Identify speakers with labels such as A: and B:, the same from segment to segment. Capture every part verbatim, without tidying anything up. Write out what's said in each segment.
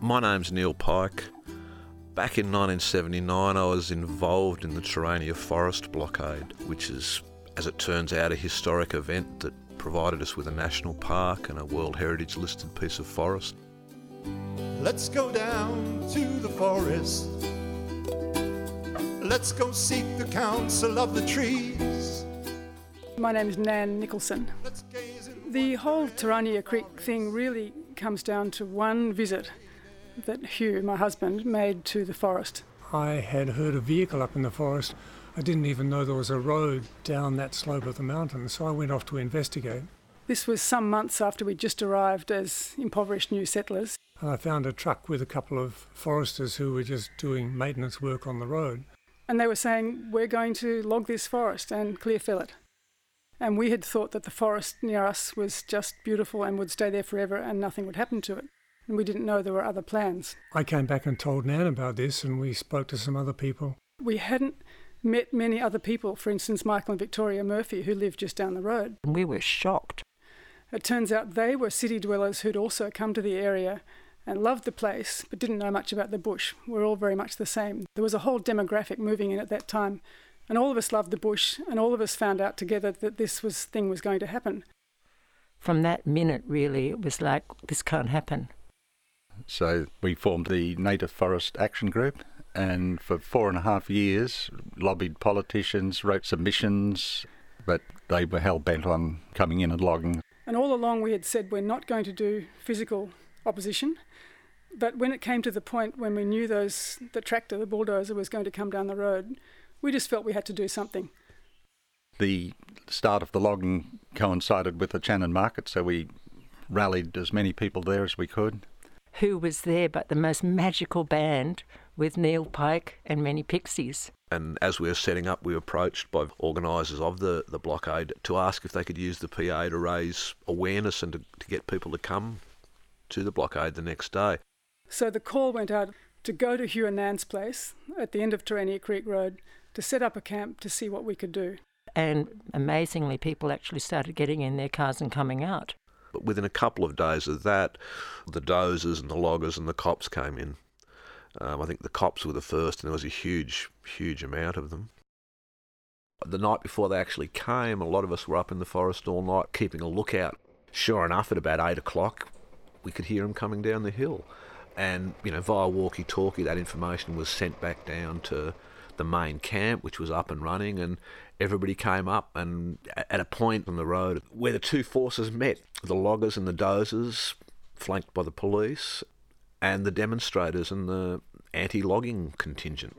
A: My name's Neil Pike. Back in nineteen seventy-nine, I was involved in the Terania Forest blockade, which is, as it turns out, a historic event that provided us with a national park and a World Heritage listed piece of forest.
B: Let's go down to the forest. Let's go seek the counsel of the trees.
C: My name is Nan Nicholson. The whole Terania Creek thing really comes down to one visit that Hugh, my husband, made to the forest.
D: I had heard a vehicle up in the forest. I didn't even know there was a road down that slope of the mountain, so I went off to investigate.
C: This was some months after we'd just arrived as impoverished new settlers.
D: And I found a truck with a couple of foresters who were just doing maintenance work on the road.
C: And they were saying, we're going to log this forest and clear fell it. And we had thought that the forest near us was just beautiful and would stay there forever and nothing would happen to it. And we didn't know there were other plans.
D: I came back and told Nan about this, and we spoke to some other people.
C: We hadn't met many other people, for instance, Michael and Victoria Murphy, who lived just down the road.
E: We were shocked.
C: It turns out they were city dwellers who'd also come to the area and loved the place, but didn't know much about the bush. We're all very much the same. There was a whole demographic moving in at that time, and all of us loved the bush, and all of us found out together that this was thing was going to happen.
E: From that minute, really, it was like, this can't happen.
F: So we formed the Native Forest Action Group, and for four and a half years lobbied politicians, wrote submissions, but they were hell-bent on coming in and logging.
C: And all along we had said we're not going to do physical opposition, but when it came to the point when we knew those the tractor, the bulldozer, was going to come down the road, we just felt we had to do something.
F: The start of the logging coincided with the Channon market, so we rallied as many people there as we could.
E: Who was there but the most magical band with Neil Pike and many pixies.
A: And as we were setting up, we were approached by organisers of the, the blockade to ask if they could use the P A to raise awareness and to, to get people to come to the blockade the next day.
C: So the call went out to go to Hugh and Nan's place at the end of Terania Creek Road to set up a camp to see what we could do.
E: And amazingly, people actually started getting in their cars and coming out.
A: But within a couple of days of that, the dozers and the loggers and the cops came in. Um, I think the cops were the first, and there was a huge, huge amount of them. The night before they actually came, a lot of us were up in the forest all night keeping a lookout. Sure enough, at about eight o'clock, we could hear them coming down the hill. And, you know, via walkie-talkie, that information was sent back down to the main camp, which was up and running, and everybody came up, and at a point on the road where the two forces met, the loggers and the dozers, flanked by the police, and the demonstrators and the anti-logging contingent.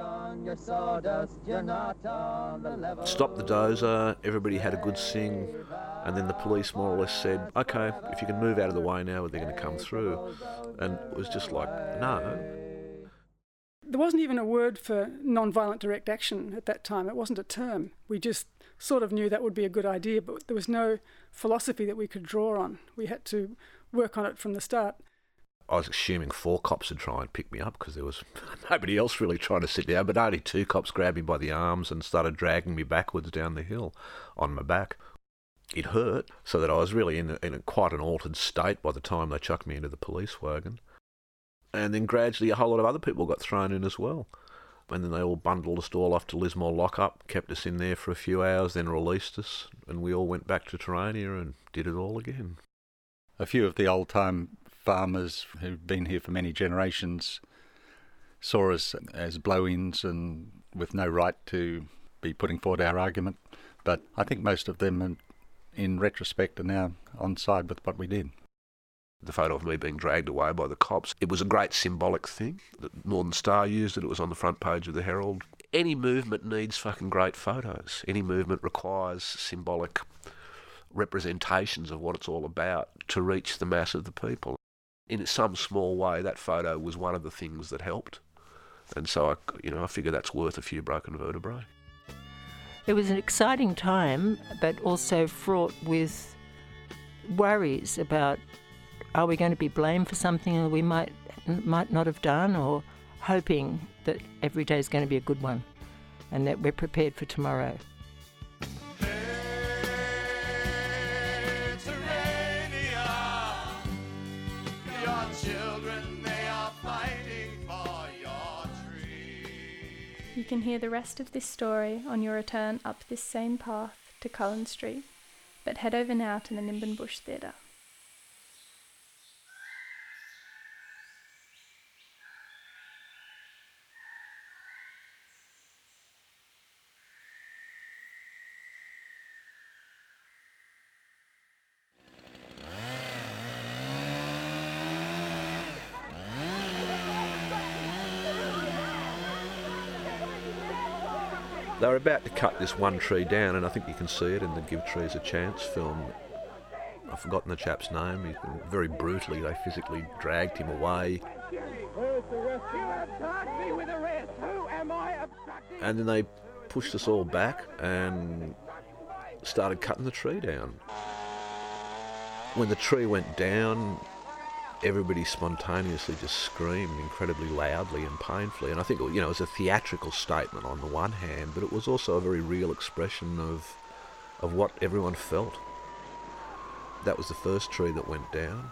A: Stopped the dozer, everybody had a good sing, and then the police more or less said, okay, if you can move out of the way now, they're going to come through. And it was just like, no.
C: There wasn't even a word for non-violent direct action at that time. It wasn't a term. We just sort of knew that would be a good idea, but there was no philosophy that we could draw on. We had to work on it from the start.
A: I was assuming four cops would try and pick me up because there was nobody else really trying to sit down, but only two cops grabbed me by the arms and started dragging me backwards down the hill on my back. It hurt, so that I was really in, a, in a quite an altered state by the time they chucked me into the police wagon. And then gradually a whole lot of other people got thrown in as well. And then they all bundled us all off to Lismore lockup, kept us in there for a few hours, then released us, and we all went back to Terania and did it all again.
F: A few of the old-time farmers who've been here for many generations saw us as blow-ins and with no right to be putting forward our argument. But I think most of them, in retrospect, are now on side with what we did.
A: The photo of me being dragged away by the cops, it was a great symbolic thing. The Northern Star used it, it was on the front page of the Herald. Any movement needs fucking great photos. Any movement requires symbolic representations of what it's all about to reach the mass of the people. In some small way, that photo was one of the things that helped. And so, I, you know, I figure that's worth a few broken vertebrae.
E: It was an exciting time, but also fraught with worries about, are we going to be blamed for something that we might might not have done, or hoping that every day is going to be a good one and that we're prepared for tomorrow.
B: Your children, they are
G: can hear the rest of this story on your return up this same path to Cullen Street, but head over now to the Nimbin Bush Theatre.
A: They were about to cut this one tree down, and I think you can see it in the Give Trees a Chance film. I've forgotten the chap's name. He, very brutally, they physically dragged him away. And then they pushed us all back and started cutting the tree down. When the tree went down, everybody spontaneously just screamed incredibly loudly and painfully. And I think, you know, it was a theatrical statement on the one hand, but it was also a very real expression of of what everyone felt. That was the first tree that went down.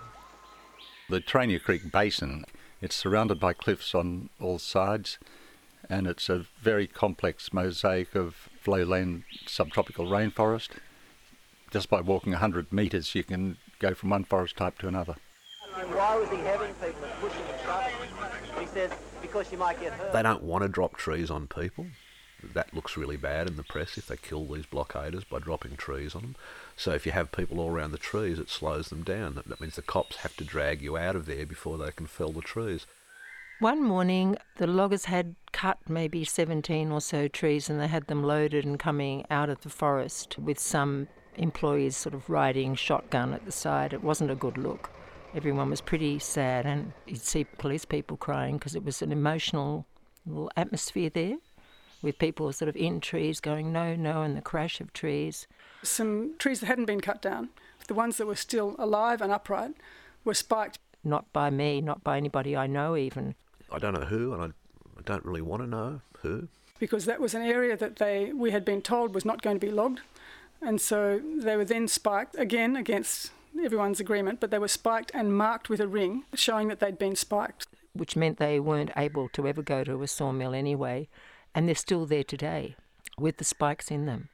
F: The Terania Creek Basin, it's surrounded by cliffs on all sides, and it's a very complex mosaic of lowland subtropical rainforest. Just by walking one hundred metres, you can go from one forest type to another.
H: Why was he having people and pushing and shoving? He says, because you might get hurt.
A: They don't want to drop trees on people. That looks really bad in the press if they kill these blockaders by dropping trees on them. So if you have people all around the trees, it slows them down. That means the cops have to drag you out of there before they can fell the trees.
E: One morning, the loggers had cut maybe seventeen or so trees, and they had them loaded and coming out of the forest with some employees sort of riding shotgun at the side. It wasn't a good look. Everyone was pretty sad, and you'd see police people crying because it was an emotional little atmosphere there, with people sort of in trees going no, no, and the crash of trees.
C: Some trees that hadn't been cut down, the ones that were still alive and upright, were spiked.
E: Not by me, not by anybody I know even.
A: I don't know who, and I, I don't really want to know who.
C: Because that was an area that they we had been told was not going to be logged, and so they were then spiked, again against everyone's agreement, but they were spiked and marked with a ring showing that they'd been spiked.
E: Which meant they weren't able to ever go to a sawmill anyway, and they're still there today with the spikes in them.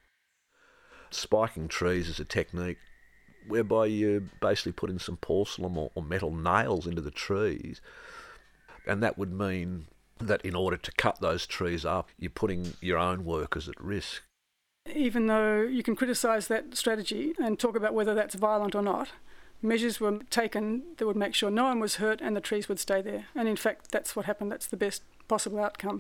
A: Spiking trees is a technique whereby you basically put in some porcelain or, or metal nails into the trees, and that would mean that in order to cut those trees up, you're putting your own workers at risk.
C: Even though you can criticise that strategy and talk about whether that's violent or not, measures were taken that would make sure no one was hurt and the trees would stay there. And in fact, that's what happened. That's the best possible outcome.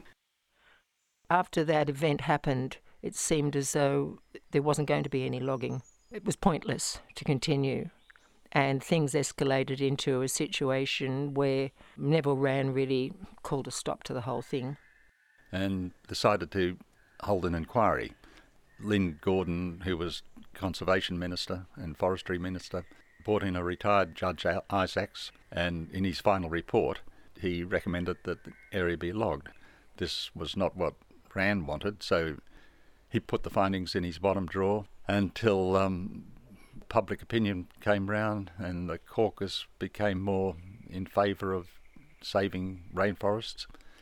E: After that event happened, it seemed as though there wasn't going to be any logging. It was pointless to continue. And things escalated into a situation where Neville Wran really called a stop to the whole thing.
F: And decided to hold an inquiry. Lynn Gordon, who was Conservation Minister and Forestry Minister, brought in a retired Judge Isaacs, and in his final report he recommended that the area be logged. This was not what Wran wanted, so he put the findings in his bottom drawer until um, public opinion came round and the caucus became more in favour of saving rainforests.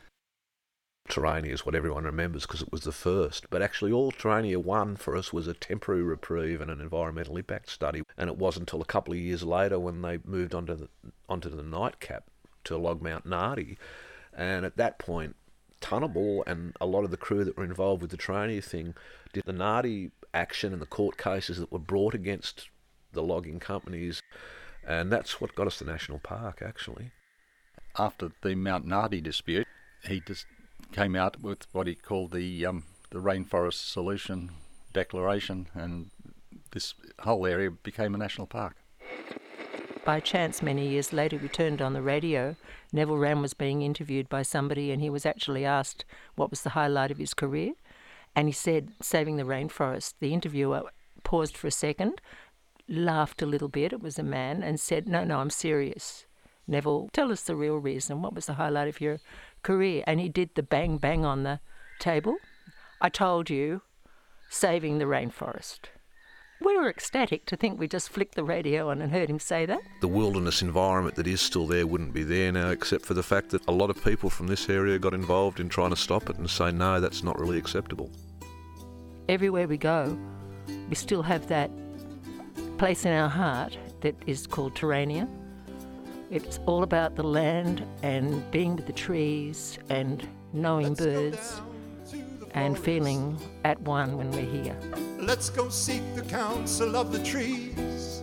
A: Terania is what everyone remembers because it was the first, but actually all Terania won for us was a temporary reprieve and an environmental impact study, and it wasn't until a couple of years later when they moved onto the onto the nightcap to log Mount Nardi, and at that point Tunnable and a lot of the crew that were involved with the Terania thing did the Nardi action and the court cases that were brought against the logging companies, and that's what got us the national park actually.
F: After the Mount Nardi dispute, he just came out with what he called the um, the Rainforest Solution Declaration, and this whole area became a national park.
E: By chance, many years later, we turned on the radio. Neville Wran was being interviewed by somebody, and he was actually asked what was the highlight of his career, and he said, saving the rainforest. The interviewer paused for a second, laughed a little bit, it was a man, and said, no, no, I'm serious. Neville, tell us the real reason. What was the highlight of your career? And he did the bang, bang on the table. I told you, saving the rainforest. We were ecstatic to think we just flicked the radio on and heard him say that.
A: The wilderness environment that is still there wouldn't be there now, except for the fact that a lot of people from this area got involved in trying to stop it and say, no, that's not really acceptable.
E: Everywhere we go, we still have that place in our heart that is called Terrania. It's all about the land and being with the trees and knowing birds and feeling at one when we're here.
B: Let's go seek the counsel of the trees.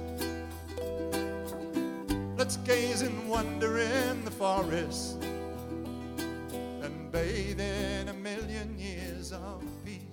B: Let's gaze and wonder in the forest and bathe in a million years of peace.